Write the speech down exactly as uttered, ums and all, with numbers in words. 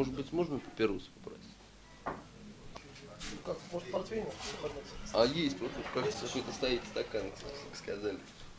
может быть, можно папирос попросить? Как, может, портвейн? А есть, вот тут, кажется, какой-то стоит стакан, сказали.